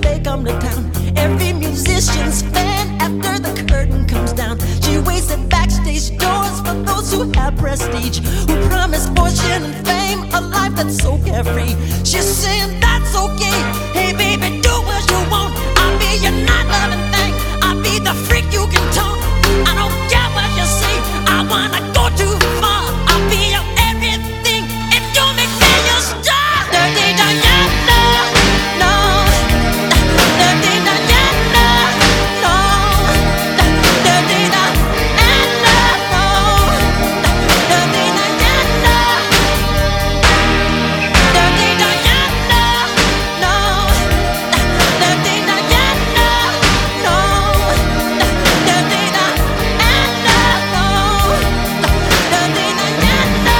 they come to town. Every musician's fan after the curtain comes down. She waits at backstage doors for those who have prestige, who promise fortune and fame, a life that's so carefree. She's saying that's okay. Hey baby, do what you want. I'll be your not loving thing. I'll be the freak you can talk. I don't care what you say. I wanna go too far. I'll be your everything if you make me your star. Dirty Diana, no. Dirty Diana, no. Dirty Diana, no. Dirty Diana. Dirty Diana, no. Dirty Diana, no. Dirty Diana, no. Dirty Diana.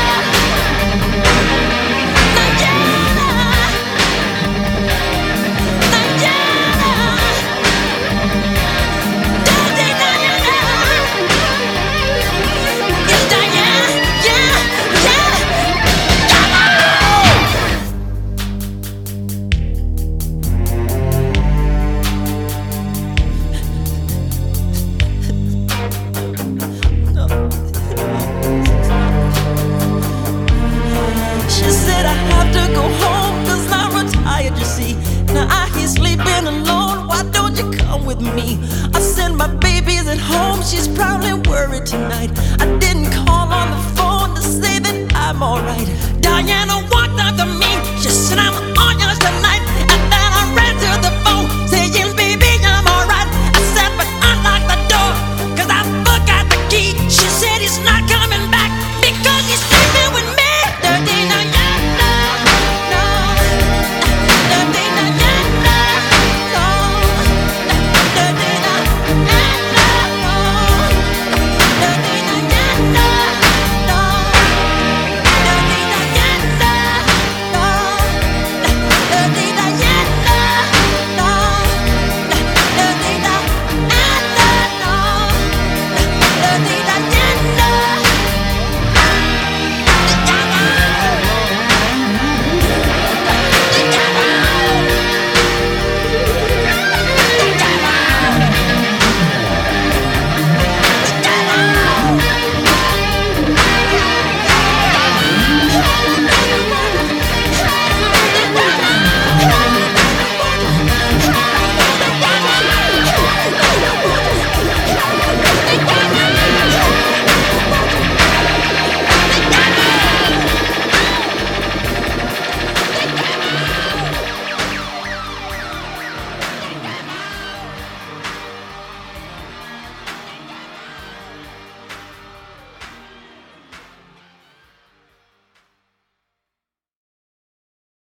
She said I have to go home 'cause I'm retired, you see. Now I hear sleeping alone, why don't you come with me? I said my baby's at home, she's probably worried tonight. I didn't call on the phone to say that I'm alright. Diana,